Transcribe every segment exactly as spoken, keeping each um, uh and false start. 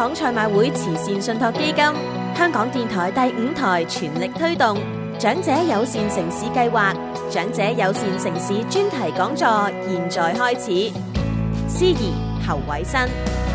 港賽馬會慈善信託基金、香港電台第五台全力推動長者友善城市計劃，長者友善城市專題講座現在開始。司儀侯偉新。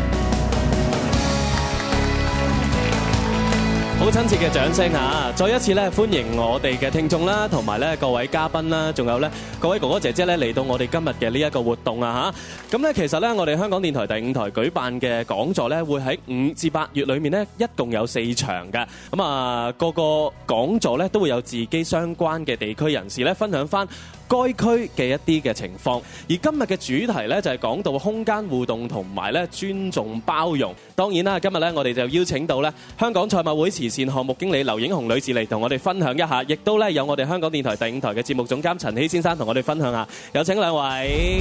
好親切嘅掌聲嚇！再一次咧歡迎我哋嘅聽眾啦，同埋咧各位嘉賓啦，仲有咧各位哥哥姐姐咧嚟到我哋今日嘅呢一個活動啊嚇！咁咧其實咧我哋香港電台第五台舉辦嘅講座咧，會喺五至八月裏面咧一共有四場嘅。咁啊個個講座咧都會有自己相關嘅地區人士咧分享翻該區嘅一啲嘅情況，而今日嘅主題咧就係講到空間互動同埋咧尊重包容。當然啦，今日咧我哋就邀請到咧香港賽馬會慈善項目經理劉影紅女士嚟同我哋分享一下，亦都咧有我哋香港電台第五台嘅節目總監陳希先生同我哋分享下。有請兩位。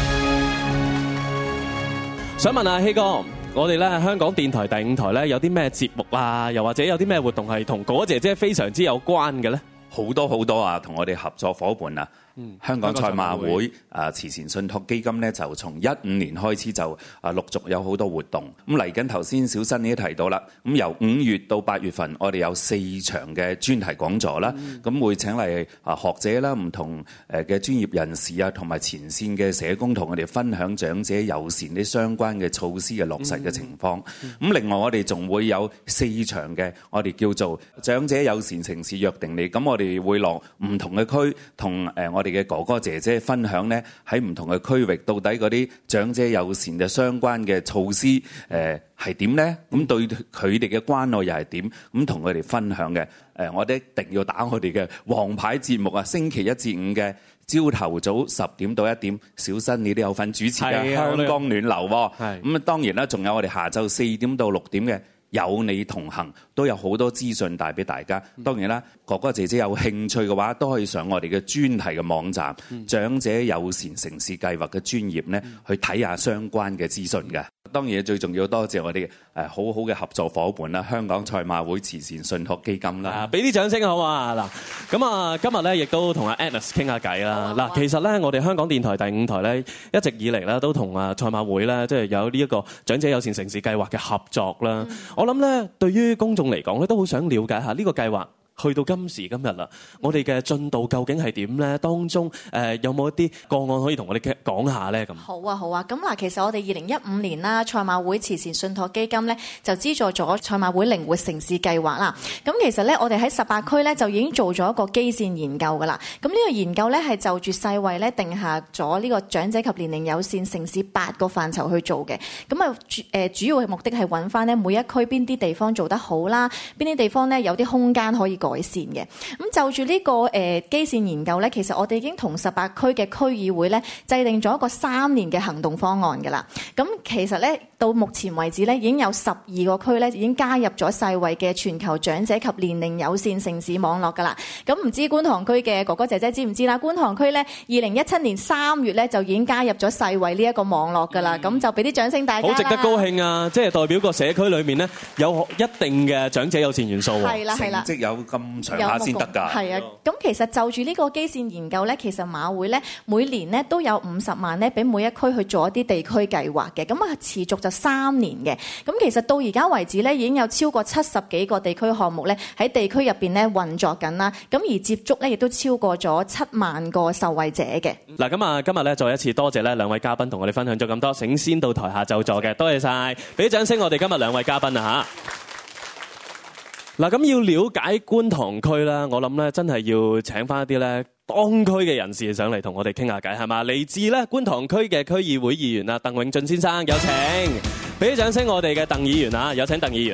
想問下希哥，我哋咧香港電台第五台咧有啲咩節目啊？又或者有啲咩活動係同哥哥姐姐非常之有關嘅咧？ 好多好多啊！同我哋合作夥伴啊，嗯、香港賽馬會啊慈善信託基金咧，就從一五年開始就啊陸續有好多活動。咁嚟緊頭先小新你都提到啦，咁由五月到八月份，我哋有四場嘅專題講座啦。咁、嗯、會請嚟啊學者啦、唔同誒嘅專業人士啊，同埋前線嘅社工同我哋分享長者友善啲相關嘅措施嘅落實嘅情況。咁、嗯嗯、另外我哋仲會有四場嘅我哋叫做長者友善城市約定你。咁我哋會落唔同嘅區，同誒我哋嘅哥哥姐姐分享咧，喺唔同嘅區域到底嗰啲長者友善嘅相關嘅措施誒係點咧？咁對佢哋嘅關愛又係點？咁同佢哋分享嘅誒，我哋一定要打我哋嘅王牌節目啊！星期一至五嘅朝頭早十點到一點，小新你都有份主持嘅香江暖流喎。咁啊，當然啦，仲有我哋下晝四點到六點嘅有你同行，都有好多資訊帶俾大家。當然啦，哥哥姐姐有興趣嘅話，都可以上我哋嘅專題嘅網站，嗯、長者友善城市計劃嘅專頁咧，嗯、去睇下相關嘅資訊嘅。當然最重要多謝我哋誒好好嘅合作伙伴啦，香港賽馬會慈善信託基金啦。俾啲掌聲好啊！嗱，咁啊今日咧亦都同阿 Agnes 傾下偈啦。嗱，其實咧我哋香港電台第五台咧一直以嚟咧都同啊賽馬會咧即係有呢一個長者友善城市計劃嘅合作啦。嗯、我諗咧對於公眾嚟講咧都好想了解下呢個計劃。去到今時今日啦，我哋嘅進度究竟係點咧？當中誒、呃、有冇一啲個案可以同我哋講下咧？咁好啊，好啊。咁嗱，其實我哋二零一五年啦，賽馬會慈善信託基金咧就資助咗賽馬會靈活城市計劃啦。咁其實咧，我哋喺十八區咧就已經做咗一個基線研究噶啦。咁呢個研究咧係就住世衛咧定下咗呢個長者及年齡友善城市八個範疇去做嘅。咁啊誒主要嘅目的係揾翻咧每一區邊啲地方做得好啦，邊啲地方咧有啲空間可以改善嘅。咁就住呢個誒基線研究咧，其實我哋已經同十八區嘅區議會咧制定咗一個三年嘅行動方案㗎啦。咁其實咧到目前為止咧已經有十二個區咧已經加入咗世衛嘅全球長者及年齡友善城市網絡㗎啦。咁唔知觀塘區嘅哥哥姐姐知唔知啦？觀塘區咧二零一七年三月咧就已經加入咗世衛呢一個網絡㗎啦。咁、嗯、就俾啲掌聲大家啦。 好值得高興啊！即係代表個社區裏面咧有一定嘅長者友善元素喎。 係啦係啦， 成績有咁長下先得㗎。 係啊，咁其實就住呢個基線研究咧，其實馬會咧每年咧都有五十萬咧俾每一區去做一啲地區計劃嘅，咁啊持續就三年嘅。咁其實到而家為止咧，已經有超過七十幾個地區項目咧喺地區入邊咧運作緊啦。咁而接觸咧亦都超過咗七萬個受惠者嘅。 嗱，咁啊今日咧再一次多謝咧兩位嘉賓同我哋分享咗咁多，請先到台下就座嘅，多謝晒，俾啲掌聲我哋今日兩位嘉賓啊嚇。嗱，咁要了解觀塘區啦，我諗咧真係要請翻一啲咧當區嘅人士上嚟同我哋傾下偈，係嘛？嚟自咧觀塘區嘅區議會議員啊，鄧永俊先生，有請，俾啲掌聲我哋嘅鄧議員啊，有請鄧議員。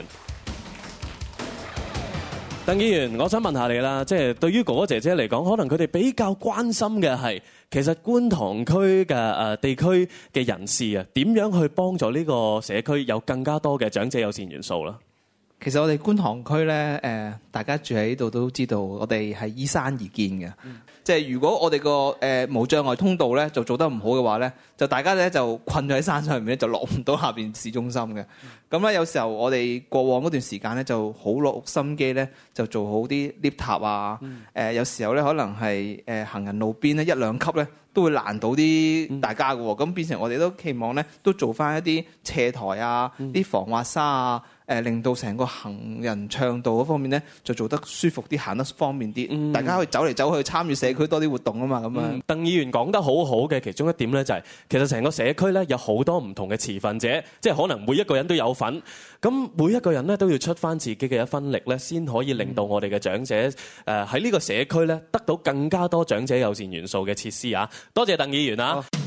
鄧議員，我想問下你啦，即係對於哥哥姐姐嚟講，可能佢哋比較關心嘅係，其實觀塘區嘅誒地區嘅人士啊，點樣去幫助呢個社區有更加多嘅長者友善元素啦？ 其實我哋觀塘區咧，誒大家住喺度都知道，我哋係依山而建嘅。嗯、即係如果我哋個誒無障礙通道咧就做得唔好嘅話咧，就大家咧就困咗喺山上面咧，就落唔到下邊市中心嘅。咁咧、嗯、有時候我哋過往嗰段時間咧就好落心機咧，就做好啲 lift 塔啊。誒、嗯呃、有時候咧可能係誒行人路邊咧一兩級咧都會難到啲大家嘅喎。咁、嗯、變成我哋都期望咧，都做翻一啲斜台啊，啲、嗯、防滑沙啊。誒令到成個行人暢道嗰方面咧，就做得舒服啲，行得方便啲。嗯、大家可以走嚟走去，參與社區多啲活動啊嘛，咁樣、嗯。鄧議員講得好好嘅其中一點咧、就係，就係其實成個社區咧有好多唔同嘅持份者，即係可能每一個人都有份。咁每一個人咧都要出翻自己嘅一分力咧，先可以令到我哋嘅長者誒喺呢個社區咧得到更加多長者友善元素嘅設施啊！多謝鄧議員啊！哦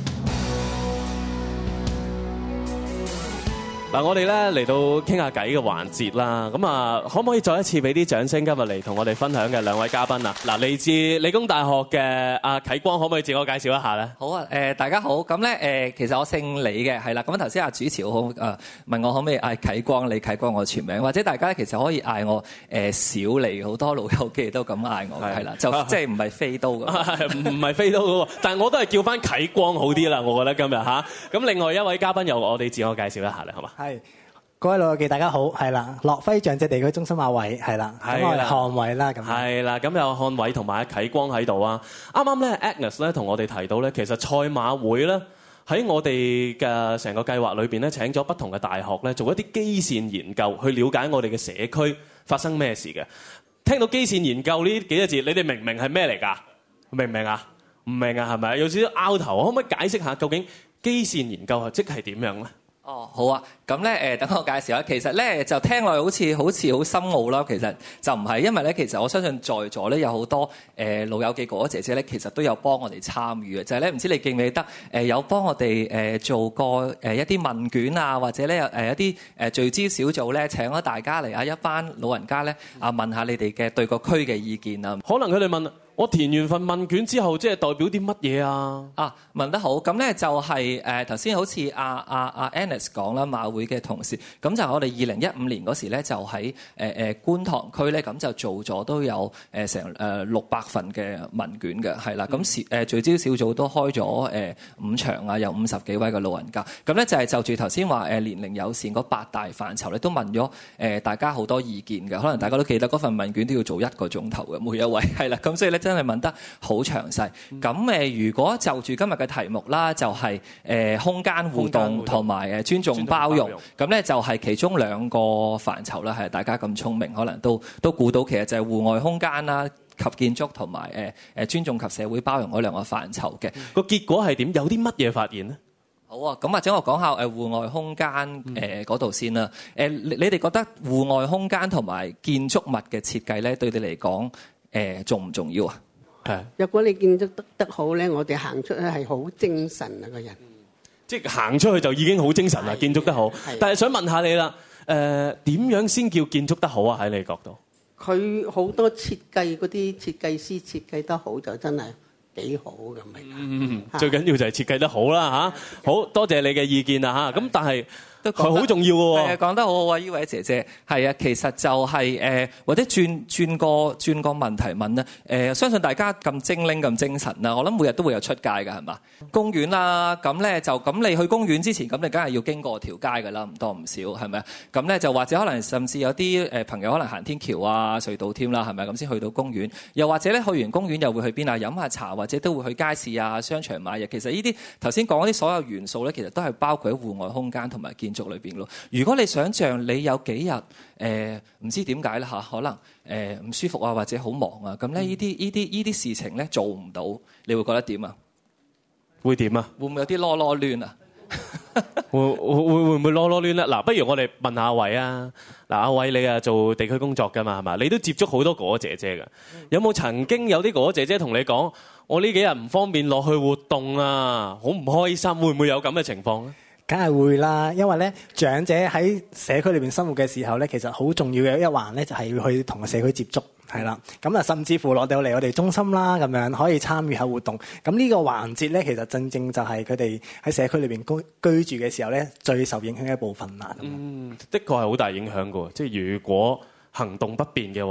嗱，我哋咧嚟到傾下偈嘅環節啦，咁啊，可唔可以再一次俾啲掌聲？今日嚟同我哋分享嘅兩位嘉賓啊，嗱，嚟自理工大學嘅阿啟光，可唔可以自我介紹一下咧？ 好啊，誒大家好，咁咧誒，其實我姓李嘅，係啦，咁頭先阿主持好誒問我可唔可以嗌啟光，李啟光我全名，或者大家其實可以嗌我誒小李，好多老友記都咁嗌我，係啦，就即係唔係飛刀咁， 唔唔係飛刀嗰個，但係我都係叫翻啟光好啲啦，我覺得今日嚇。咁另外一位嘉賓由我哋自我介紹一下咧，好嘛？ 係，各位老友記大家好，係啦，樂輝長者地區中心阿偉，係啦，咁我係漢偉啦，咁係啦，咁有漢偉同埋阿啟光喺度啊。啱啱咧 Agnes 咧同我哋提到咧，其實賽馬會咧喺我哋嘅成個計劃裏邊咧，請咗不同嘅大學咧做一啲基線研究，去了解我哋嘅社區發生咩事嘅。聽到基線研究呢幾個字，你哋明唔明係咩嚟㗎？明唔明啊？唔明啊？係咪有少少拗頭？可唔可以解釋下究竟基線研究係即係點樣咧？ 哦，好啊，咁咧誒，等我介紹下。其實咧就聽落好似好似好深奧啦，其實就唔係，因為咧其實我相信在座咧有好多誒、呃、老友記哥哥姐姐咧，其實都有幫我哋參與嘅，就係咧唔知你記唔記得誒、呃、有幫我哋誒、呃、做過誒一啲問卷啊，或者咧誒一啲誒聚焦小組咧請咗大家嚟啊，一班老人家咧啊問下你哋嘅對個區嘅意見啊， 可能佢哋問。我填完份問卷之後，即係代表啲乜嘢啊？ 啊，問得好，咁咧就係誒頭先好似阿阿阿 Agnes 講啦，馬會嘅同事，咁就我哋二零一五年嗰時咧，就喺誒誒觀塘區咧，咁就做咗都有誒成誒六百份嘅問卷嘅，係啦，咁誒、嗯、聚焦小組都開咗誒五場啊，有五十幾位嘅老人家，咁咧就係就住頭先話誒年齡友善嗰八大範疇咧，都問咗誒大家好多意見嘅，可能大家都記得嗰份問卷都要做一個鐘頭嘅，每一位係啦，咁所以咧。真係問得好詳細。咁誒，如果就住今日嘅題目啦，就係誒空間互動同埋誒尊重包容。咁咧就係其中兩個範疇啦。係大家咁聰明，可能都都估到，其實就係戶外空間啦及建築同埋誒誒尊重及社會包容嗰兩個範疇嘅。 個結果係點？有啲乜嘢發現呢？ 好啊，咁或者我講下誒戶外空間誒嗰度先啦。誒你你哋覺得戶外空間同埋建築物嘅設計咧，對你嚟講？誒重唔重要啊？ 係。若果你建築得得好咧，我哋行出去係好精神啊個人。 即係行出去就已經好精神啦，建築得好。但係想問下你啦，誒、呃、點樣先叫建築得好啊？喺你角度， 佢好多設計嗰啲設計師設計得好就真係幾好咁咪。 嗯，最緊要就係設計得好啦嚇。好多謝你嘅意見啊嚇。咁但係。佢好重要嘅喎， 係啊，講得好好啊！呢位姐姐係啊，其實就係、是、誒、呃，或者轉轉個轉個問題問啦。誒、呃，相信大家咁精靈咁精神啦，我諗每日都會有出街㗎，係嘛？公園啦，咁咧就咁你去公園之前，咁你梗係要經過條街㗎啦，唔多唔少係咪啊？咁咧就或者可能甚至有啲誒朋友可能行天橋啊、隧道添啦，係咪咁先去到公園？又或者咧去完公園又會去邊啊？飲下茶或者都會去街市啊、商場買嘢。其實呢啲頭先講嗰啲所有元素咧，其實都係包括喺戶外空間同埋建築裏邊咯。如果你想像你有幾日誒唔知點解啦嚇，可能誒唔、呃、舒服啊，或者好忙啊，咁咧呢啲呢啲呢啲事情咧做唔到，你會覺得點啊？ 會點啊？ 會唔會有啲囉囉攣啊？ 會會會會唔會囉囉攣咧？嗱，不如我哋問下阿偉啊。嗱，阿偉你啊做地區工作㗎嘛係嘛？你都接觸好多哥哥姐姐㗎。有冇曾經有啲哥哥姐姐同你講，我呢幾日唔方便落去活動啊，好唔開心？會唔會有咁嘅情況咧？ 梗係會啦，因為咧長者喺社區裏邊生活嘅時候咧，其實好重要嘅一環咧，就係要去同個社區接觸，係啦。咁啊，甚至乎落到嚟我哋中心啦，咁樣可以參與下活動。咁呢個環節咧，其實正正就係佢哋喺社區裏邊居居住嘅時候咧，最受影響嘅一部分啦。 嗯，的確係好大影響㗎喎。即係如果行動不便嘅話。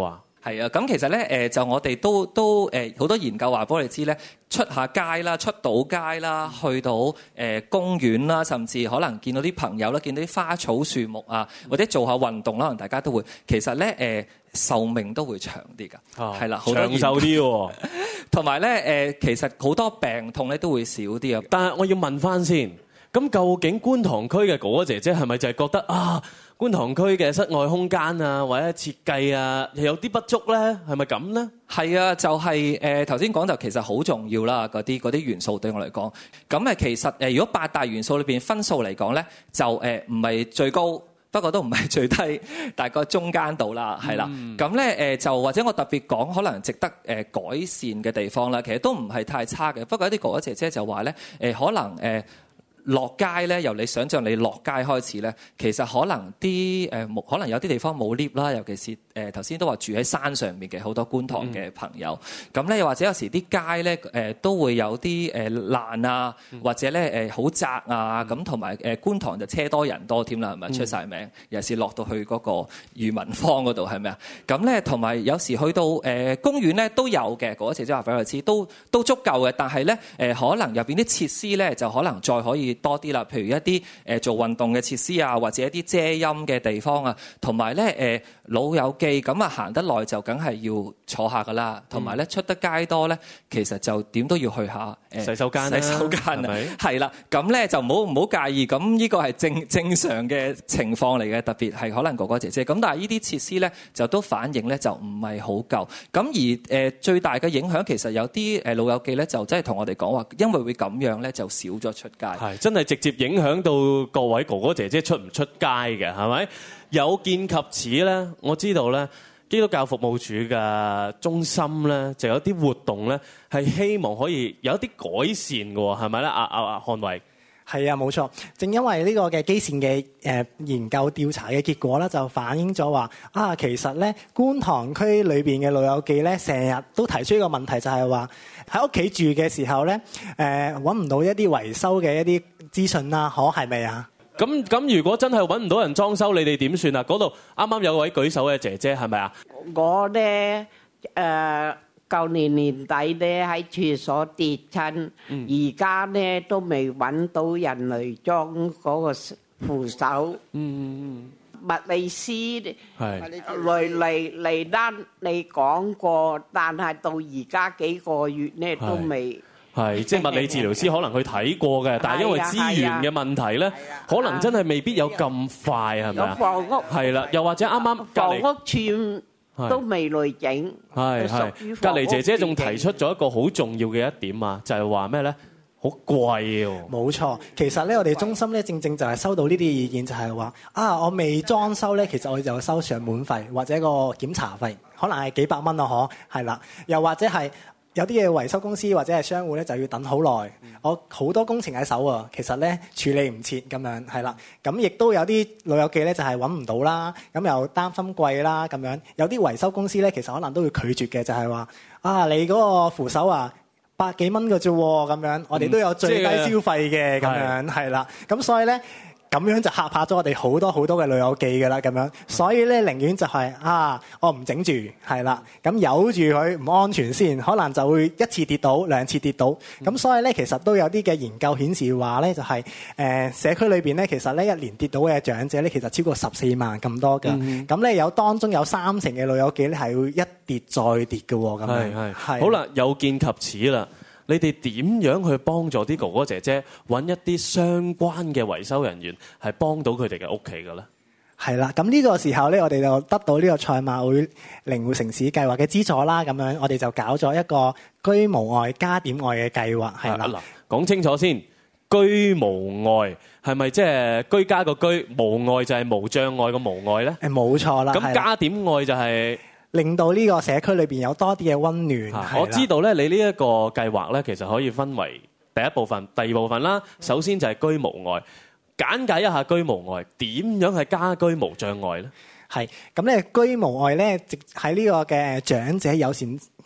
係啊，咁其實咧誒就我哋都都誒好多研究話俾我哋知咧，出下街啦，出到街啦，去到誒、呃、公園啦，甚至可能見到啲朋友啦，見到啲花草樹木啊，或者做下運動啦，可能大家都會其實咧誒壽命都會長啲㗎，係、哦、啦，好長壽啲喎。 同埋咧誒，其實好多病痛咧都會少啲啊。 但係我要問翻先，咁究竟觀塘區嘅哥哥姐姐係咪就係覺得啊？觀塘區嘅室外空間啊，或者設計啊，有啲不足咧，係咪咁咧？ 係啊，就係誒頭先講就其實好重要啦，嗰啲嗰啲元素對我嚟講。咁誒其實誒如果八大元素裏邊分數嚟講咧，就誒唔係最高，不過都唔係最低，大概中間度啦，係啦。咁咧誒就或者我特別講可能值得誒改善嘅地方啦，其實都唔係太差嘅。不過一啲哥哥姐姐就話咧誒可能誒。落街咧，由你想象你落街開始咧，其實可能啲誒冇，可能有啲地方冇 lift 啦，尤其是誒頭先都話住喺山上面嘅好多觀塘嘅朋友，咁、嗯、咧又或者有時啲街咧誒、呃、都會有啲誒爛啊，或者咧誒好窄啊，咁同埋誒觀塘就車多人多添啦，係咪、嗯、出晒名？尤其是落到去嗰個裕民坊嗰度係咪啊？咁咧同埋有時去到誒、呃、公園咧都有嘅，嗰次即係話俾我知，都都足夠嘅，但係咧誒可能入邊啲設施咧就可能再可以多啲啦，譬如一啲誒做運動嘅設施啊，或者一啲遮陰嘅地方啊，同埋咧誒老友記咁啊行得耐就梗係要坐下噶啦，同埋咧出得街多咧，其實就點都要去下誒洗手間、 洗手間啊，係啦，咁咧就唔好唔好介意，咁呢個係正正常嘅情況嚟嘅，特別係可能哥哥姐姐咁，但係呢啲設施咧就都反映咧就唔係好夠，咁而誒最大嘅影響其實有啲誒老友記咧就真係同我哋講話，因為會咁樣咧就少咗出街， 係真係直接影響到各位哥哥姐姐出唔出街嘅，係咪？有見及此咧，我知道咧，基督教服務處嘅中心咧，就有啲活動咧，係希望可以有一啲改善嘅喎，係咪咧？阿阿阿漢偉， 係啊，冇錯。正因為呢個嘅基線嘅誒研究調查嘅結果咧，就反映咗話啊，其實咧觀塘區裏邊嘅老友記咧，成日都提出一個問題，就係話喺屋企住嘅時候咧，誒揾唔到一啲維修嘅一啲資訊啦，可係咪啊？ 咁咁，如果真係揾唔到人裝修，你哋點算啊？嗰度啱啱有位舉手嘅姐姐係咪啊？ 我咧誒，舊年年底咧喺廁所跌親，而家咧都未揾到人嚟裝嗰個扶手。嗯，物理師嚟嚟嚟單你講過，但係到而家幾個月咧都未。 係，即係物理治療師可能去睇過嘅，但係因為資源嘅問題咧，可能真係未必有咁快，係咪啊？有房屋係啦，又或者啱啱房屋處都未嚟整。 係係，隔離姐姐仲提出咗一個好重要嘅一點啊，就係話咩咧？好貴喎！ 冇錯，其實咧我哋中心咧正正就係收到呢啲意見，就係話啊，我未裝修咧，其實我就收上門費或者個檢查費，可能係幾百蚊啊，嗬，係啦，又或者係。有啲嘢維修公司或者係商戶咧就要等好耐，我好多工程喺手啊，其實咧處理唔切咁樣，係啦。咁亦都有啲老友記咧就係揾唔到啦，咁又擔心貴啦咁樣。有啲維修公司咧其實可能都會拒絕嘅，就係話啊，你嗰個扶手啊百幾蚊嘅啫喎，咁樣我哋都有最低消費嘅咁樣，係啦。咁所以咧。咁樣就嚇怕咗我哋好多好多嘅老友記㗎啦，咁樣，所以咧寧願就係、是、啊，我唔整住，係啦，咁由住佢唔安全先，可能就會一次跌倒，兩次跌倒，咁、嗯、所以咧其實都有啲嘅研究顯示話咧，就係、是、誒、呃、社區裏邊咧，其實咧一年跌倒嘅長者咧，其實超過十四萬咁多㗎，咁、嗯、咧有當中有三成嘅老友記咧係會一跌再跌嘅喎，咁樣係係好啦，有見及此啦。你哋點樣去幫助啲哥哥姐姐揾一啲相關嘅維修人員，係幫到佢哋嘅屋企嘅咧？ 係啦，咁呢個時候咧，我哋就得到呢個賽馬會靈活城市計劃嘅資助啦。咁樣我哋就搞咗一個居無礙加點愛嘅計劃，係啦。 嗱，講清楚先，居無礙係咪即係居家個居，無礙就係無障礙個無礙咧？ 誒，冇錯啦。 咁加點愛就係、是。 令到呢個社區裏邊有多啲嘅溫暖。 我知道咧，你呢一個計劃咧，其實可以分為第一部分、第二部分啦。首先就係居無礙，簡介一下居無礙，點樣係家居無障礙咧？ 係咁咧，居無礙咧，直喺呢個嘅長者友善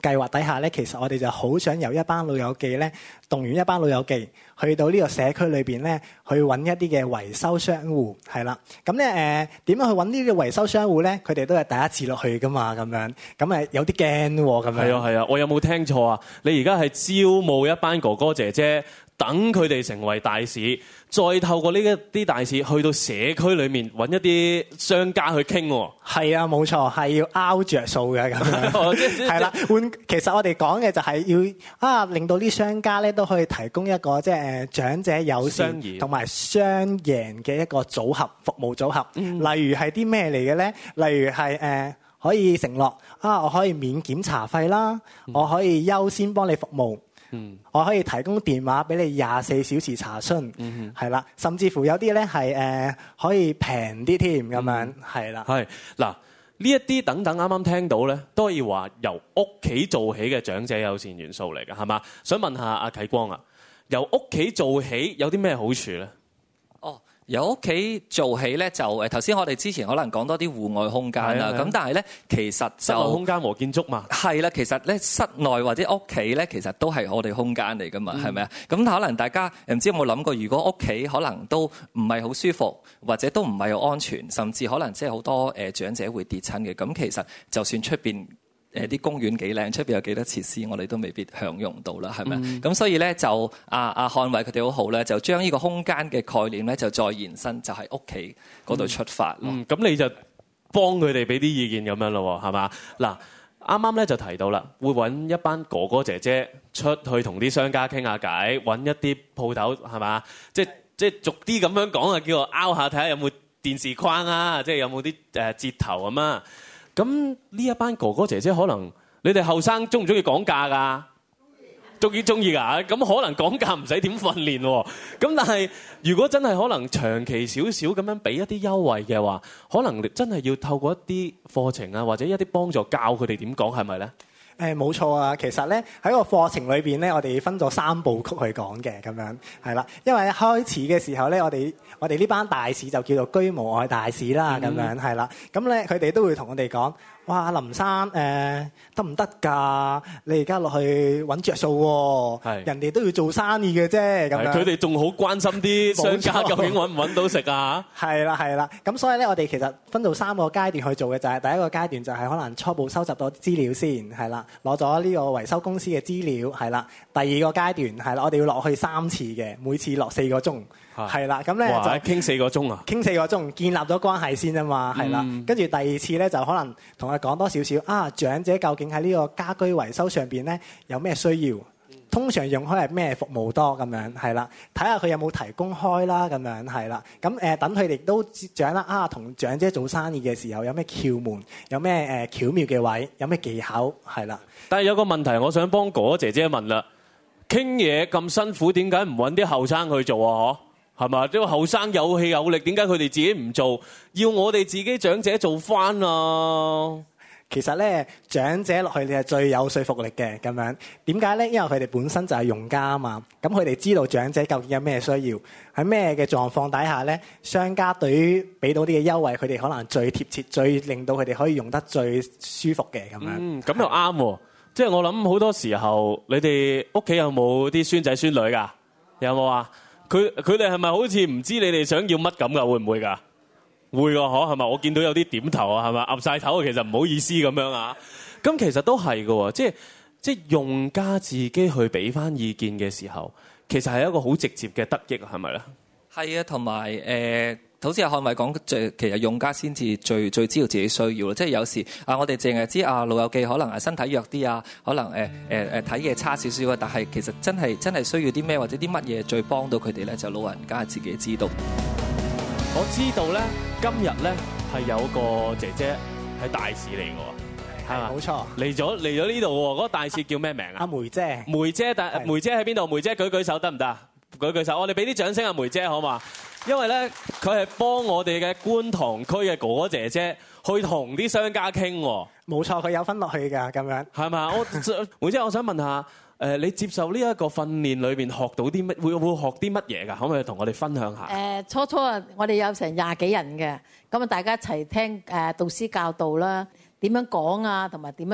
計劃底下咧，其實我哋就好想由一班老友記咧，動員一班老友記去到呢個社區裏邊咧，去揾一啲嘅維修商戶，係啦。咁咧誒點樣去揾呢啲維修商戶咧？佢哋都係第一次落去噶嘛，咁樣咁誒有啲驚喎，咁樣。 係啊係啊，我有冇聽錯啊？你而家係招募一班哥哥姐姐，等佢哋成為大使，再透過呢一啲大使去到社區裏面揾一啲商家去傾喎。係啊，冇錯，係要拗着數嘅咁樣。係啦，換其實我哋講嘅就係要啊，令到啲商家咧都可以提供一個即係誒長者友善同埋雙贏嘅一個組合服務組合。嗯、例如係啲咩嚟嘅咧？例如係誒、呃、可以承諾啊，我可以免檢查費啦，嗯、我可以優先幫你服務。嗯，我可以提供電話俾你廿四小時查詢，嗯係啦，甚至乎有啲咧係誒可以平啲添咁樣，係啦。係嗱，呢一啲等等啱啱聽到咧，都可以話由屋企做起嘅長者友善元素嚟嘅，係嘛？想問下阿啟光啊，由屋企做起有啲咩好處咧？ 哦。由屋企做起咧，就誒頭先我哋之前可能講多啲戶外空間啦，咁但係咧其實就室內空間和建築嘛， 係啦，其實咧室內或者屋企咧，其實都係我哋空間嚟噶嘛，係咪啊？咁可能大家唔知有冇諗過，如果屋企可能都唔係好舒服，或者都唔係好安全，甚至可能即係好多誒長者會跌親嘅，咁其實就算出邊誒啲公園幾靚，出邊有幾多設施，我哋都未必享用到啦，係咪？咁、嗯、所以咧就阿阿漢偉佢哋好好咧，就將呢個空間嘅概念咧就再延伸，就喺屋企嗰度出發咯。 嗯，咁、嗯、你就幫佢哋俾啲意見咁樣咯，係嘛？嗱，啱啱咧就提到啦，會揾一班哥哥姐姐出去同啲商家傾下偈，揾一啲鋪頭係嘛？即即係逐啲咁樣講啊，叫我拗下睇下有冇電視框啊，即係有冇啲誒折頭咁啊。咁呢一班哥哥姐姐可能你哋後生中唔中意講價㗎？中意中意㗎，咁可能講價唔使點訓練喎。咁但係如果真係可能長期少少咁樣俾一啲優惠嘅話，可能真係要透過一啲課程啊，或者一啲幫助教佢哋點講，係咪咧？誒冇錯啊，其實咧喺個課程裏邊咧，我哋分咗三部曲去講嘅，咁樣係啦。因為一開始嘅時候咧，我哋我哋呢班大使就叫做居無愛大使啦，咁、嗯、樣係啦。咁咧佢哋都會同我哋講。哇，林生誒得唔得㗎？你而家落去揾着數喎，人哋都要做生意嘅啫。咁樣佢哋仲好關心啲商家究竟揾唔揾到食啊？係啦係啦，咁所以咧，我哋其實分到三個階段去做嘅，就係第一個階段就係可能初步收集到資料先，係啦，攞咗呢個維修公司嘅資料，係啦。第二個階段係啦，我哋要落去三次嘅，每次落四個鐘。係啦，咁咧就傾四個鐘啊！傾四個鐘，建立咗關係先啊嘛，係啦。跟住第二次咧，就可能同佢講多少少啊，長者究竟喺呢個家居維修上邊咧有咩需要？通常用開係咩服務多咁樣？係啦，睇下佢有冇提供開啦，咁樣係啦。咁誒，等佢哋都掌握啊，同長者做生意嘅時候有咩竅門，有咩誒巧妙嘅位，有咩技巧係啦。但係有個問題，我想幫哥哥姐姐問啦，傾嘢咁辛苦，點解唔揾啲後生去做啊？嗬？係嘛？因為後生有氣有力，點解佢哋自己唔做？要我哋自己長者做翻啊！其實咧，長者落去你係最有說服力嘅咁樣。點解咧？因為佢哋本身就係用家啊嘛。咁佢哋知道長者究竟有咩需要，喺咩嘅狀況底下咧，商家對於俾到啲嘅優惠，佢哋可能最貼切，最令到佢哋可以用得最舒服嘅咁樣。嗯，咁又啱喎。即係我諗好多時候，你哋屋企有冇啲孫仔孫女㗎？有冇啊？佢佢哋係咪好似唔知你哋想要乜咁㗎？會唔會㗎？會㗎，嗬，係咪？我見到有啲點頭啊，係咪？岌晒頭，其實唔好意思咁樣啊。咁其實都係㗎喎，即係即係用家自己去俾翻意見嘅時候，其實係一個好直接嘅得益，係咪咧？係啊，同埋誒，好似阿漢偉講，最其實用家先至最最知道自己需要咯。即係有時啊，我哋淨係知啊老友記可能係身體弱啲啊，可能誒誒誒睇嘢差少少啊，但係其實真係真係需要啲咩或者啲乜嘢最幫到佢哋咧，就老人家自己知道。我知道咧，今日咧係有個姐姐係大使嚟嘅喎，係嘛？冇錯，嚟咗嚟咗呢度喎。嗰個大使叫咩名啊？阿梅姐。梅姐，但梅姐喺邊度？梅姐舉舉手得唔得？舉舉手，我哋俾啲掌聲啊！梅姐好嘛？因為咧，佢係幫我哋嘅觀塘區嘅哥哥姐姐去同啲商家傾喎。冇錯，佢有分落去㗎，咁樣係嘛？我梅姐，我想問下，誒，你接受呢一個訓練裏邊學到啲乜？會會學啲乜嘢㗎？可唔可以同我哋分享下？誒，初初啊，我哋有成廿幾人嘅，咁啊，大家一齊聽誒導師教導啦，點樣講啊，同埋點樣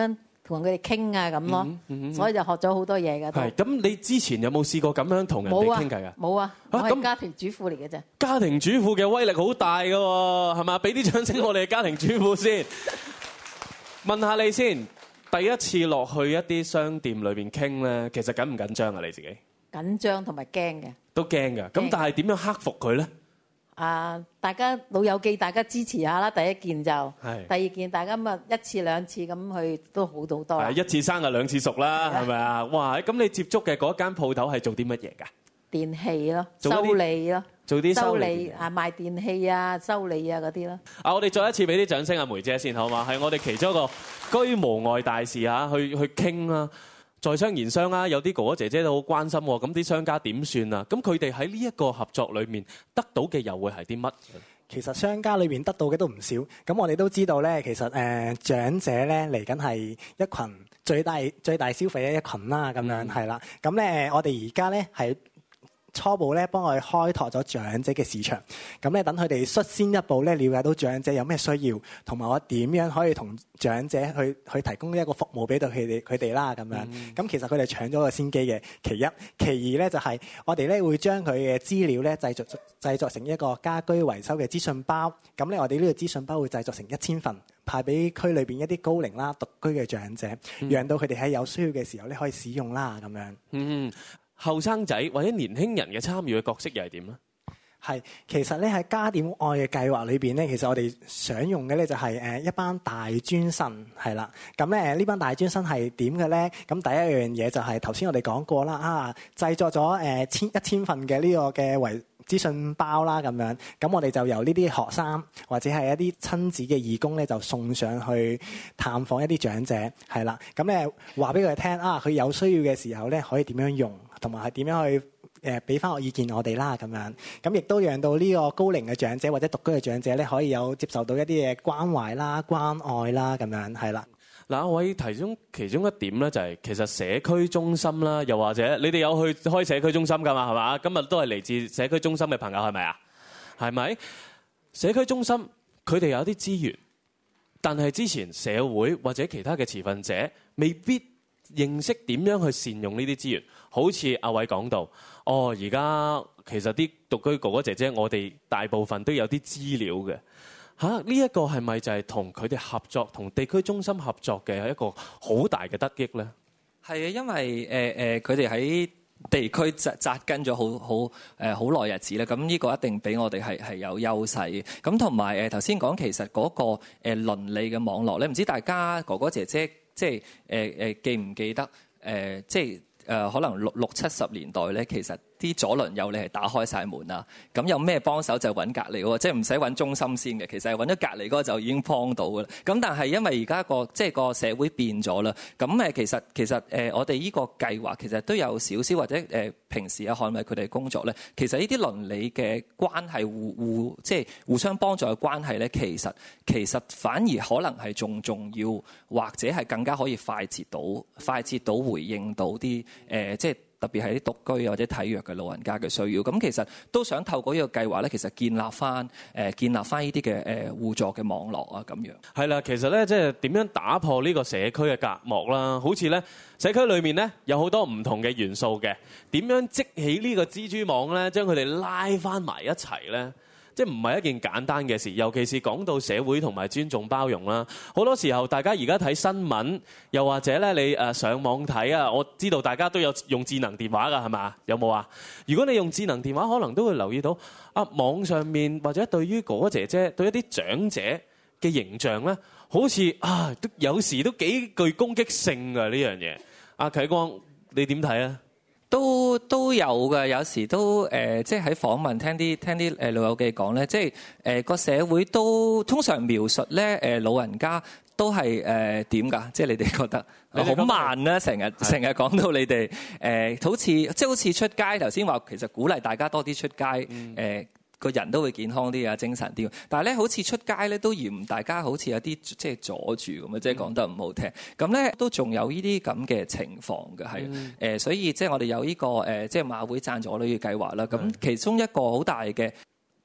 同佢哋傾啊咁咯， 嗯嗯嗯所以就學咗好多嘢㗎。 係咁，你之前有冇試過咁樣同人哋冇啊傾偈㗎？ 冇啊，我啊咁係家庭主婦嚟嘅啫。 家庭主婦嘅威力好大㗎喎，係嘛？俾啲掌聲我哋嘅家庭主婦先。問下你先，第一次落去一啲商店裏邊傾咧，其實緊唔緊張啊？你自己緊張同埋驚嘅。 都驚㗎。咁但係點樣克服佢咧？ 啊！大家老友記，大家支持下啦。第一件就， 係第二件大家咪一次兩次咁去都好到多啦。 係一次生啊兩次熟啦，係咪啊？哇！咁你接觸嘅嗰間鋪頭係做啲乜嘢㗎？ 電器咯， 做一啲修理咯， 做啲修修理理啊，賣電器啊，修理啊嗰啲咯。 啊！我哋再一次俾啲掌聲阿梅姐先好嘛？係我哋其中一個居無外大事嚇，去去傾啦。在商言商啦，有啲哥哥姐姐都好關心喎。咁啲商家點算啊？咁佢哋喺呢一個合作裏面得到嘅又會係啲乜？ 其實商家裏面得到嘅都唔少。咁我哋都知道咧，其實誒、呃、長者咧嚟緊係一群最大最大消費嘅一群啦，咁樣係啦。咁咧我哋而家咧係初步咧幫我哋開拓咗長者嘅市場，咁咧等佢哋率先一步咧了解到長者有咩需要，同埋我點樣可以同長者去去提供一個服務俾到佢哋佢哋啦咁樣。咁、嗯、其實佢哋搶咗個先機嘅，其一，其二咧就係、是、我哋咧會將佢嘅資料咧製作製作成一個家居維修嘅資訊包。咁咧我哋呢個資訊包會製作成一千份，派俾區裏邊一啲高齡啦、獨居嘅長者，嗯、讓到佢哋喺有需要嘅時候咧可以使用啦咁樣。 嗯。後生仔或者年輕人嘅參與嘅角色又係點咧？ 係，其實咧喺家點愛嘅計劃裏邊咧，其實我哋想用嘅咧就係誒一班大專生係啦。咁咧呢班大專生係點嘅咧？咁第一樣嘢就係頭先我哋講過啦，啊製作咗誒千一千份嘅呢個嘅為資訊包啦咁樣。咁我哋就由呢啲學生或者係一啲親子嘅義工咧，就送上去探訪一啲長者係啦。咁咧話俾佢哋聽啊，佢有需要嘅時候咧可以點樣用，同埋係點樣去誒俾翻個意見我哋啦咁樣。咁亦都讓到呢個高齡嘅長者或者獨居嘅長者咧，可以有接受到一啲嘅關懷啦、關愛啦咁樣係啦。 嗱，我喺其中其中一點咧，就係其實社區中心啦，又或者你哋有去開社區中心㗎嘛？係嘛？今日都係嚟自社區中心嘅朋友係咪啊？係咪？社區中心佢哋有啲資源，但係之前社會或者其他嘅持份者未必認識點樣去善用呢啲資源。好似阿偉講到，哦，而家其實啲獨居哥哥姐姐，我哋大部分都有啲資料嘅。嚇，呢一個係咪就係同佢哋合作、同地區中心合作嘅一個好大嘅得益咧？ 係啊，因為誒誒，佢哋喺地區扎扎根咗好好誒好耐日子咧，咁呢個一定比我哋係係有優勢嘅。咁同埋誒頭先講，其實嗰個誒鄰里嘅網絡咧，唔知大家哥哥姐姐即係誒誒記唔記得誒、呃、即係誒、呃、可能六六七十年代咧，其實啲左鄰右里係打開晒門啦，咁有咩幫手就揾隔離喎，即係唔使揾中心先嘅，其實係揾咗隔離嗰個就已經幫到㗎啦。咁但係因為而家個即係個社會變咗啦，咁誒其實其實誒我哋呢個計劃其實都有少少或者誒平時啊捍衞佢哋工作咧，其實呢啲鄰里嘅關係互互即係互相幫助嘅關係咧，其實其實反而可能係仲重要，或者係更加可以快捷到快捷到回應到啲誒、呃、即係。特別係啲獨居或者體弱嘅老人家嘅需要，咁其實都想透過呢個計劃咧，其實建立翻誒、呃、建立翻呢啲嘅誒互助嘅網絡啊，咁樣。係啦，其實咧即係點樣打破呢個社區嘅隔膜啦？好似咧社區裏面咧有好多唔同嘅元素嘅，點樣織起呢個蜘蛛網咧，將佢哋拉翻埋一齊咧？即係唔係一件簡單嘅事，尤其是講到社會同埋尊重包容啦。好多時候大家而家睇新聞，又或者咧你誒上網睇啊，我知道大家都有用智能電話㗎，係嘛？有冇啊？如果你用智能電話，可能都會留意到啊，網上面或者對於哥哥姐姐對一啲長者嘅形象咧，好似啊都有時都幾具攻擊性㗎呢樣嘢。阿啟光，你點睇啊？都都有嘅，有時都誒、呃，即係喺訪問聽啲聽啲誒老友記講咧，即係誒個社會都通常描述咧誒、呃、老人家都係誒點㗎？即係你哋覺得好慢啦，成日成日講到你哋誒、呃，好似即係好似出街頭先話，其實鼓勵大家多啲出街誒。嗯呃個人都會健康啲啊，精神啲。但係咧，好似出街咧都嫌大家好似有啲即係阻住咁啊，即係講得唔好聽。咁咧都仲有呢啲咁嘅情況嘅，係誒、嗯呃，所以即係我哋有呢、這個誒、呃，即係馬會贊助呢個計劃啦。咁其中一個好大嘅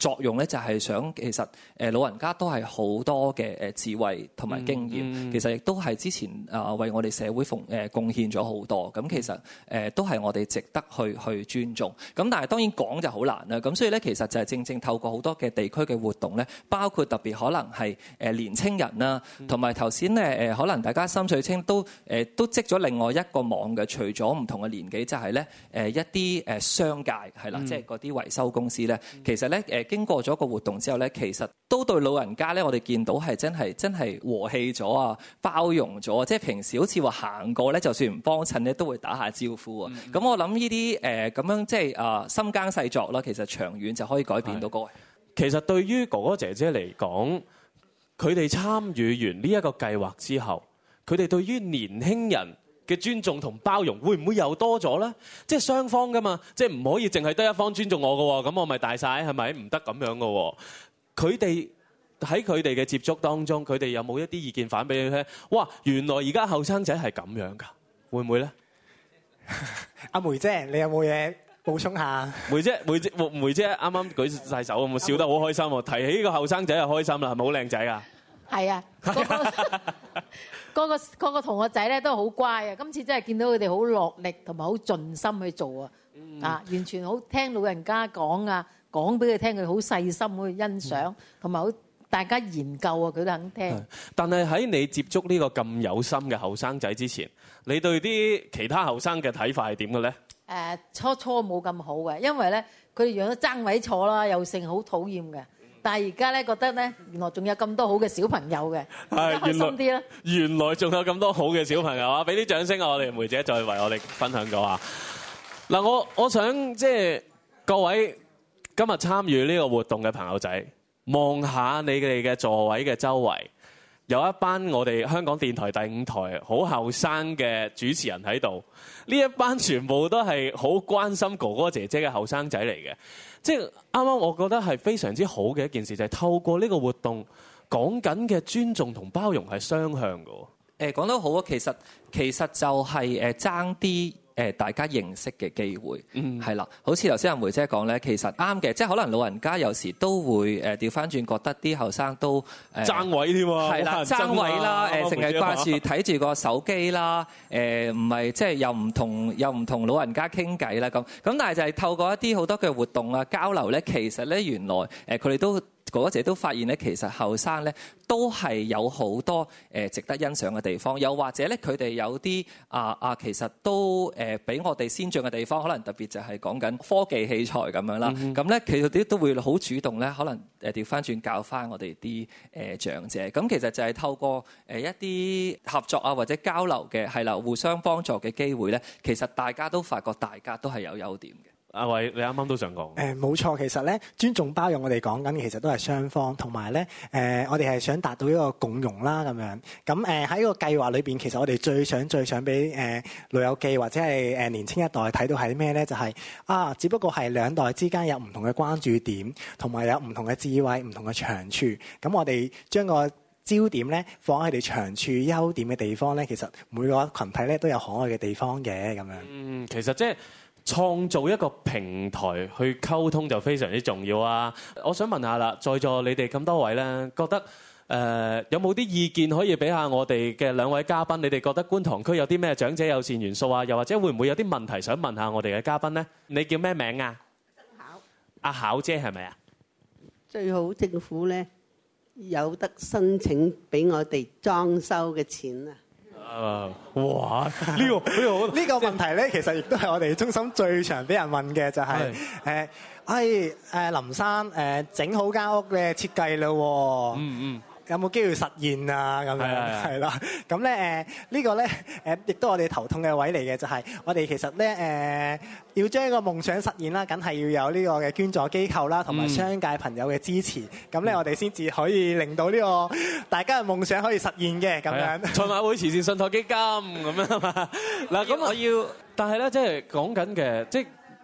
作用咧，就係想其實誒老人家都係好多嘅誒智慧同埋經驗， 嗯嗯、 其實亦都係之前啊為我哋社會奉誒貢獻咗好多。咁其實誒都係我哋值得去去尊重。咁但係當然講就好難啦。咁所以咧，其實就係正正透過好多嘅地區嘅活動咧，包括特別可能係誒年青人啦，同埋頭先咧誒可能大家心水清都誒都織咗另外一個網嘅，除咗唔同嘅年紀，就係咧誒一啲誒商界係啦，即係嗰啲維修公司咧，其實咧誒經過咗個活動之後咧，其實都對老人家咧，我哋見到係真係真係和氣咗啊，包容咗，即係平時好似話行過咧，就算唔幫襯咧，都會打下招呼啊。咁、嗯、我諗呢啲誒咁樣即係啊深耕細作啦，其實長遠就可以改變到各位。 其實對於哥哥姐姐嚟講，佢哋參與完呢一個計劃之後，佢哋對於年輕人嘅尊重同包容會唔會又多咗咧？即係雙方噶嘛，即係唔可以淨係得一方尊重我嘅喎，咁我咪大晒係咪？唔得咁樣嘅喎。佢哋喺佢哋嘅接觸當中，佢哋有冇一啲意見反俾你聽？哇，原來而家後生仔係咁樣㗎，會唔會咧？ 阿梅姐，你有冇嘢補充下？ 梅姐，梅姐，梅姐啱啱舉晒手，咁笑得好開心喎！提起呢個後生仔就開心啦，係咪好靚仔啊？ 係啊，嗰、嗰個嗰個嗰個同學仔咧都好乖啊！今次真係見到佢哋好落力同埋好盡心去做啊！嗯、啊，完全好聽老人家講啊，講俾佢聽，佢好細心去欣賞，同埋好大家研究啊，佢都肯聽。 但係喺你接觸呢個咁有心嘅後生仔之前，你對啲其他後生嘅睇法係點嘅咧？誒、 呃，初初冇咁好嘅，因為咧佢哋養咗爭位坐啦，又成好討厭嘅。但係而家咧覺得咧，原來仲有咁多好嘅小朋友嘅，開心啲啦。 原來仲有咁多好嘅小朋友啊！俾啲掌聲啊！我哋梅姐再為我哋分享咗下。嗱，我我想即係各位今日參與呢個活動嘅朋友仔，望下你哋嘅座位嘅周圍，有一班我哋香港電台第五台好後生嘅主持人喺度。呢一班全部都係好關心哥哥姐姐嘅後生仔嚟嘅。即係啱啱，我覺得係非常之好嘅一件事，就係、是、透過呢個活動講緊嘅尊重同包容係雙向嘅。 誒講得好啊，其實其實就係誒爭啲誒大家認識嘅機會，係、嗯、啦。好似頭先阿梅姐講咧，其實啱嘅，即係可能老人家有時都會誒調翻轉，覺得啲後生都誒爭位添喎， 係啦，爭位啦，誒成日掛住睇住個手機啦，誒唔係即係又唔同又唔同老人家傾偈啦咁。咁但係就係透過一啲好多嘅活動啊交流咧，其實咧原來誒佢哋都。哥哥姐都發現咧，其實後生咧都係有好多誒值得欣賞嘅地方，又或者咧佢哋有啲啊啊，其實都誒比我哋先進嘅地方，可能特別就係講緊科技器材咁樣啦。咁咧其實啲都會好主動咧，可能誒調翻轉教翻我哋啲誒長者。咁其實就係透過誒一啲合作啊或者交流嘅係啦，互相幫助嘅機會咧，其實大家都發覺大家都係有優點嘅。 阿偉，你啱啱都想講誒冇錯，其實咧尊重包容，我哋講緊其實都係雙方，同埋咧誒我哋係想達到一個共融啦咁樣。咁誒喺個計劃裏邊，其實我哋最想最想俾誒老友記或者係誒年青一代睇到係咩咧？就係、是、啊，只不過係兩代之間有唔同嘅關注點，同埋有唔同嘅智慧、唔同嘅長處。咁我哋將個焦點咧放喺佢哋長處、優點嘅地方咧，其實每個群體咧都有可愛嘅地方嘅咁樣。嗯， 其實即係。創造一個平台去溝通就非常之重要啊！我想問下啦，在座你哋咁多位咧，覺得誒、呃、有冇啲意見可以俾下我哋嘅兩位嘉賓？你哋覺得觀塘區有啲咩長者友善元素啊？又或者會唔會有啲問題想問下我哋嘅嘉賓咧？你叫咩名啊？ 考阿巧姐係咪啊？ 最好政府咧有得申請俾我哋裝修嘅錢啊！ Uh, 哇！呢、這個呢、這個呢個問題咧，其實亦都係我哋中心最常俾人問嘅，就係、是、誒，哎誒林生誒整好間屋嘅設計啦，嗯嗯，有冇機會實現啊？咁樣係啦，咁咧誒呢個咧誒亦都係我哋頭痛嘅位嚟嘅，就係、是、我哋其實咧誒、呃、要將個夢想實現啦，梗係要有呢個嘅捐助機構啦，同埋商界朋友嘅支持，咁、嗯、咧我哋先至可以令到呢個大家嘅夢想可以實現嘅咁樣。 賽馬會慈善信託基金咁樣嘛。嗱咁我要，但係咧即係講緊嘅，即係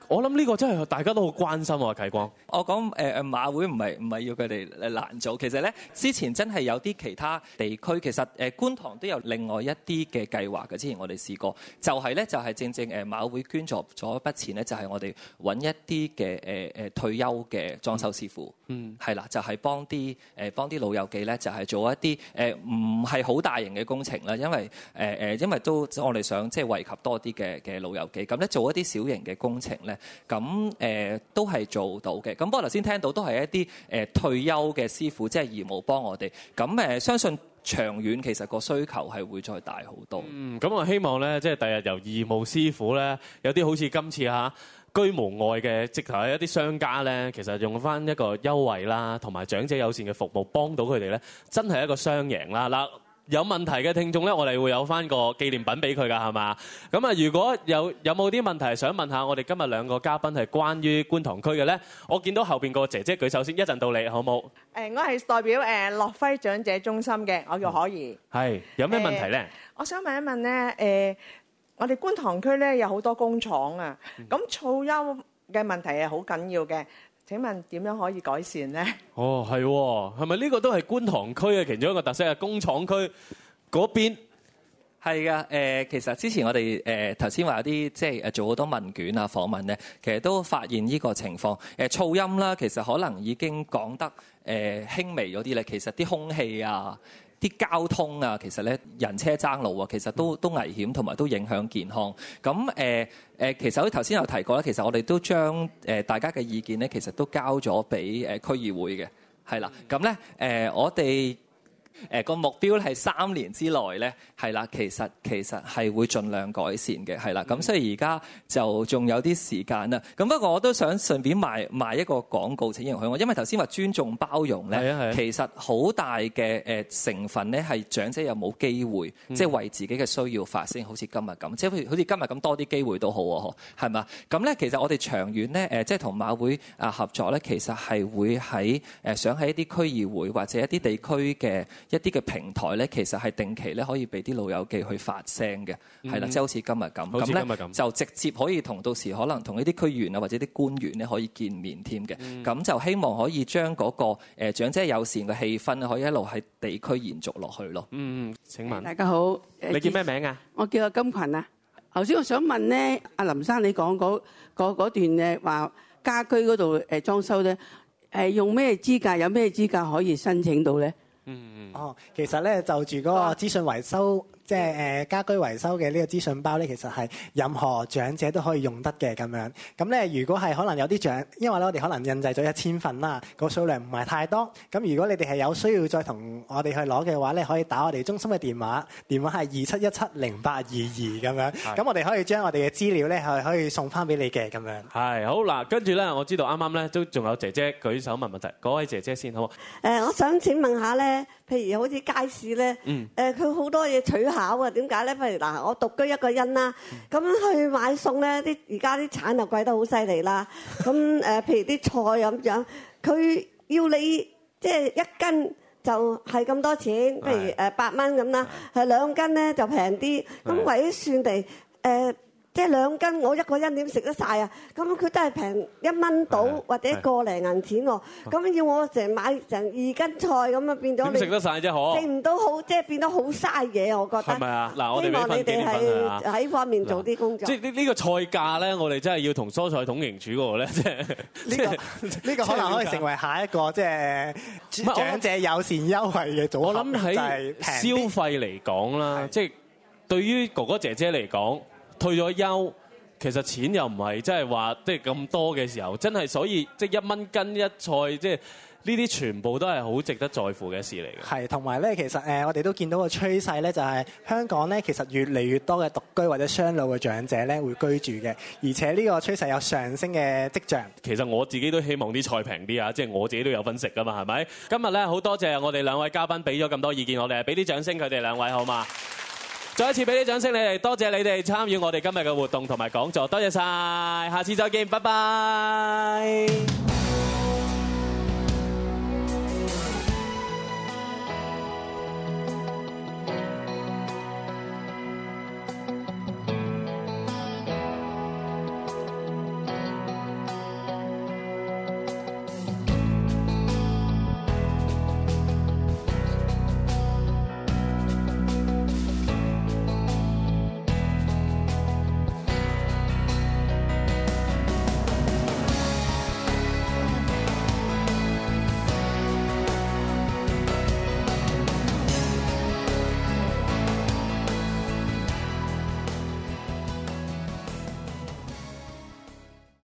我諗呢個真係大家都好關心喎，啟光。 我講誒誒馬會唔係唔係要佢哋誒難做，其實咧之前真係有啲其他地區，其實誒觀塘都有另外一啲嘅計劃嘅。之前我哋試過，就係咧就係正正誒馬會捐助咗一筆錢咧，就係我哋揾一啲嘅誒誒退休嘅裝修師傅，嗯，係啦，就係幫啲誒幫啲老友記咧，就係做一啲誒唔係好大型嘅工程啦，因為誒誒因為都我哋想即係惠及多啲嘅嘅老友記，咁咧做一啲小型嘅工程咧。咁誒、呃、都係做到嘅，咁不過頭先聽到都係一啲誒、呃、退休嘅師傅，即係義務幫我哋。咁誒、呃、相信長遠其實個需求係會再大好多。 嗯，咁我希望咧，即係第日由義務師傅咧，有啲好似今次嚇居無外嘅，直頭係一啲商家咧，其實用翻一個優惠啦，同埋長者友善嘅服務幫到佢哋咧，真係一個雙贏啦嗱。有問題嘅聽眾咧，我哋會有翻個紀念品俾佢㗎，係嘛？咁啊，如果有有冇啲問題想問下我哋今日兩個嘉賓係關於觀塘區嘅咧？我見到後邊個姐姐舉手先，一陣到你好冇？ 誒，我係代表誒樂輝長者中心嘅，我叫可怡。 係，有咩問題咧？ 我想問一問咧，誒，我哋觀塘區咧有好多工廠啊，咁噪音嘅問題係好緊要嘅。請問點樣可以改善呢？ 哦，係喎，係咪呢個都係觀塘區嘅其中一個特色啊？工廠區嗰邊係㗎，誒，其實之前我哋誒頭先話有啲即係誒做好多問卷啊訪問咧，其實都發現呢個情況，誒噪音啦，其實可能已經講得誒輕微咗啲咧，其實啲空氣啊。啲交通啊，其實咧人車爭路啊，其實都都危險，同埋都影響健康。咁誒誒，其實我頭先有提過啦，其實我哋都將誒大家嘅意見咧，其實都交咗俾誒區議會嘅，係啦。咁咧誒，我哋誒個目標係三年之內咧，係啦，其實其實係會盡量改善嘅，係啦。咁所以而家就仲有啲時間啦。咁不過我都想順便賣賣一個廣告請容許我，因為頭先話尊重包容咧，其實好大嘅誒成分咧係長者有冇機會，嗯、即係為自己嘅需要發聲，好似今日咁，即係好似今日咁多啲機會都好喎，係嘛？咁咧其實我哋長遠咧誒，即係同馬會啊合作咧，其實係會喺誒想喺一啲區議會或者一啲地區嘅一啲嘅平台咧，其實係定期咧可以俾啲老友記去發聲嘅，係啦、嗯，即係好似今日咁，咁咧就直接可以同到時可能同一啲區議員啊或者啲官員咧可以見面添嘅，咁、嗯、就希望可以將嗰個誒長者友善嘅氣氛可以一路喺地區延續落去咯。嗯，請問大家好， 你叫咩名啊？ 我叫阿金群啊。頭先我想問咧，阿林生你講嗰嗰嗰段咧話家居嗰度誒裝修咧，誒用咩資格？有咩資格可以申請到咧？ 嗯，哦，其實咧就住嗰個資訊維修，即係誒家居維修嘅呢個資訊包咧，其實係任何長者都可以用得嘅咁樣。咁咧，如果係可能有啲長，因為咧我哋可能印製咗一千份啦，個數量唔係太多。咁如果你哋係有需要再同我哋去攞嘅話咧，可以打我哋中心嘅電話，電話係二七一七零八二二咁樣。咁我哋可以將我哋嘅資料咧係可以送翻俾你嘅咁樣。 係好嗱，跟住咧，我知道啱啱咧都仲有姐姐舉手問問題，嗰位姐姐先好。誒、 呃，我想請問下咧。譬如好似街市咧，誒佢好多嘢取巧啊！點解咧？譬如嗱，我獨居一個人啦，咁、嗯、去買餸咧，啲而家啲橙又貴得好犀利啦。咁誒、呃，譬如啲菜咁樣，佢要你即係一斤就係咁多錢，譬如誒八蚊咁啦，係兩斤咧就平啲。咁為咗算地誒。呃即係兩斤，我一個人點食得晒啊？咁佢都係平一蚊到，或者個零銀錢喎。咁要我成買成二斤菜咁啊，變咗你食得晒啫，可食唔到好，即係變得好嘥嘢，我覺得。係咪啊？嗱，我哋希望你哋係喺方面做啲工作。 即係呢呢個菜價咧，我哋真係要同蔬菜統營處嗰個咧，即係呢個呢個可能可以成為下一個即係長者友善優惠嘅組合。 我諗喺消費嚟講啦，即係對於哥哥姐姐嚟講。退咗休，其實錢又唔係即係話即係咁多嘅時候，真係所以即係一蚊斤一菜，即係呢啲全部都係好值得在乎嘅事嚟嘅。 係，同埋咧，其實誒我哋都見到個趨勢咧，就係香港咧其實越嚟越多嘅獨居或者雙老嘅長者咧會居住嘅，而且呢個趨勢有上升嘅跡象。 其實我自己都希望啲菜平啲啊，即係我自己都有份食噶嘛，係咪？今日咧好多謝我哋兩位嘉賓俾咗咁多意見，我哋俾啲掌聲佢哋兩位好嘛？再一次俾啲掌聲你哋，多謝你哋參與我哋今日嘅活動同埋講座，多謝晒，下次再見，拜拜。